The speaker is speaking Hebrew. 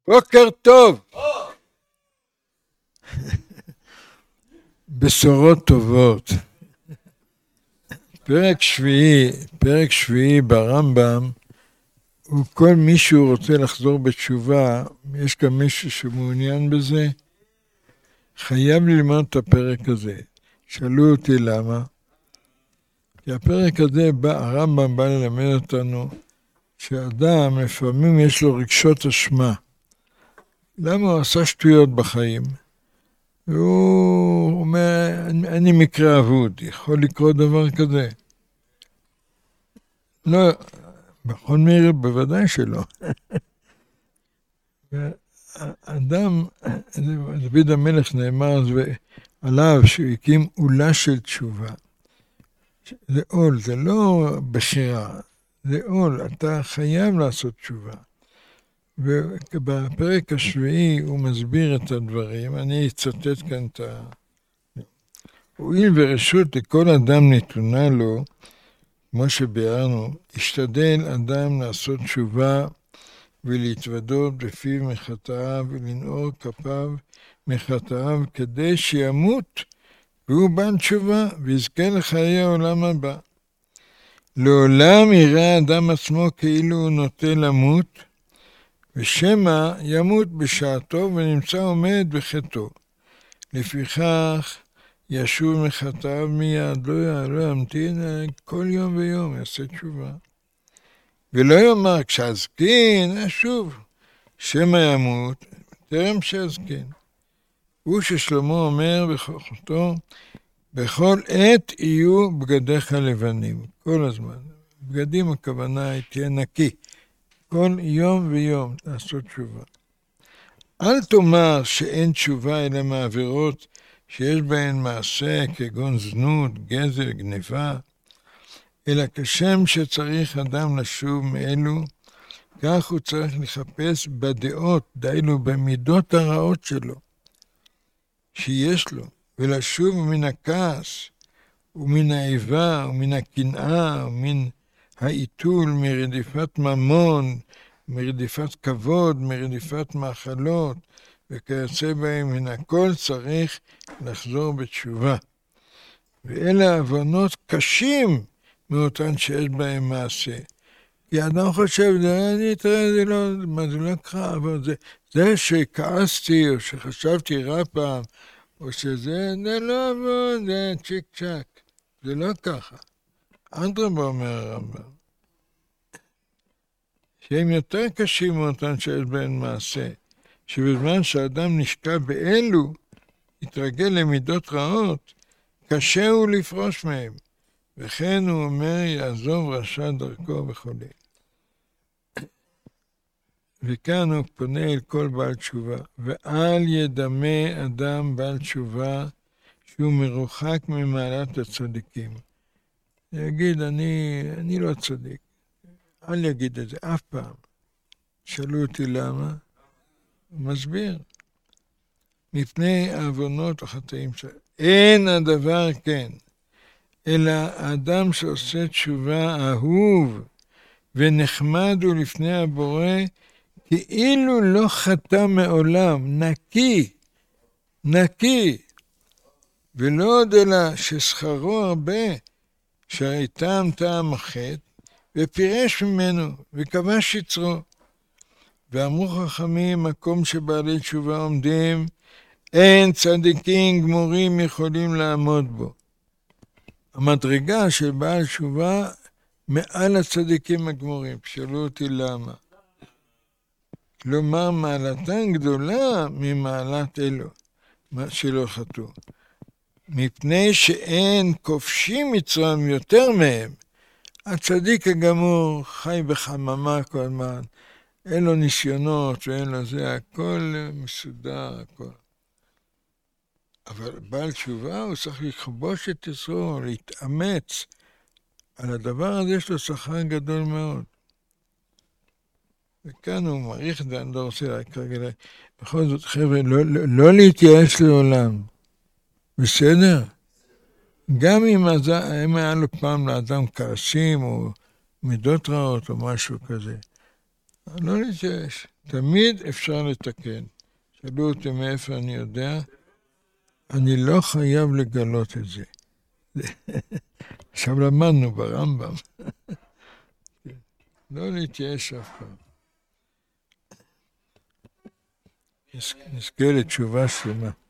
בוקר טוב. בשורות טובות. פרק שביעי ברמב"ם, הוא כל מישהו רוצה לחזור בתשובה, יש גם מישהו שמעוניין בזה, חייב ללמוד את הפרק הזה. שאלו אותי למה. כי הפרק הזה, הרמב"ם בא ללמד אותנו, שאדם לפעמים יש לו רגשות אשמה. למה הוא עשה שטויות בחיים? והוא אומר, אני מקרה אבוד, יכול לקרות דבר כזה? לא, בכל מקרה בוודאי שלא. אדם, דוד המלך נאמר עליו שהוא הקים עולה של תשובה. זה עול, זה לא בחירה, זה עול, אתה חייב לעשות תשובה. ובפרק השביעי הוא מסביר את הדברים, אני אצטט כאן את הואיל ורשות לכל אדם נתונה לו, כמו שביארנו, השתדל אדם לעשות תשובה ולהתוודות בפיו מחטאיו ולנעור כפיו מחטאיו כדי שימות והוא בעל תשובה ויזכה לחיי העולם הבא. לעולם יראה אדם עצמו כאילו הוא נוטה למות, ושמא ימות בשעתו ונמצא עומד בחטאו. לפיכך ישוב מחטאיו מיד, לא ימתין, כל יום ויום יעשה תשובה. ולא יאמר כשאזקין, אשוב, שמא ימות, טרם שאזקין. הוא ששלמה אומר בחוכמתו, בכל עת יהיו בגדיך לבנים, כל הזמן. בגדים הכוונה היא תהיה נקי. כל יום ויום לעשות תשובה. אל תאמר שאין תשובה אלא מעבירות שיש בהן מעשה כגון זנות, גזל, גניבה, אלא כשם שצריך אדם לשוב מאלו, כך הוא צריך לחפש בדעות, דהיינו במידות הרעות שלו, שיש לו, ולשוב מן הכעס, ומן האיבה, ומן הקנאה, ומן העיתול, מרדיפת ממון, מרדיפת כבוד, מרדיפת מאכלות, וכיוצא בהם, מן הכל צריך לחזור בתשובה. ואלה הבנות קשים מאותן שיש בהם מעשה. כי האדם חושב, זה לא קרה, אבל זה שכעסתי, או שחשבתי רע פעם, או שזה לא עבוד, זה צ'יק צ'ק. זה לא ככה. אדרבה אומר הרמב"ם, שהם יותר קשים מאותן שיש בהן מעשה, שבזמן שהאדם נשקע באלו, יתרגל למידות רעות, קשה הוא לפרוש מהם, וכן הוא אומר יעזוב רשע דרכו וכולי. וכאן הוא פונה אל כל בעל תשובה, ואל ידמה אדם בעל תשובה שהוא מרוחק ממעלת הצדיקים. יגיד, אני לא צדיק. אל יגיד את זה אף פעם. שאלו אותי למה? הוא מסביר. מפני העוונות החטאים שלו. אין הדבר כן, אלא האדם שעושה תשובה אהוב ונחמד הוא לפני הבורא, כאילו לא חטא מעולם, נקי, ולא עוד אלא ששכרו הרבה, שהרי טעם החטא, ופירש ממנו, וכבש יצרו. ואמרו חכמים, מקום שבעלי תשובה עומדים, אין צדיקים גמורים יכולים לעמוד בו. המדרגה של בעל תשובה, מעל הצדיקים הגמורים. שאלו אותי למה. כלומר, מעלתן גדולה ממעלת אלו, שלא חטאו. מפני שאין כובשים יצרם יותר מהם, הצדיק הגמור חי בחממה כל הזמן, אין לו ניסיונות ואין לו זה, הכל מסודר, הכל. אבל בעל תשובה הוא צריך לכבוש את יצרו, להתאמץ. על הדבר הזה יש לו שכר גדול מאוד. וכאן הוא מעריך את זה, אני לא רוצה כרגע. בכל זאת, חבר'ה, לא להתייאש לעולם. בסדר? גם אם היה לו פעם לאדם כעסים או מידות רעות או משהו כזה, לא להתייאש. תמיד אפשר לתקן. שאלו אותי מאיפה אני יודע, אני לא חייב לגלות את זה. עכשיו למדנו ברמב"ם. לא להתייאש אף פעם. נזכה לתשובה שלמה.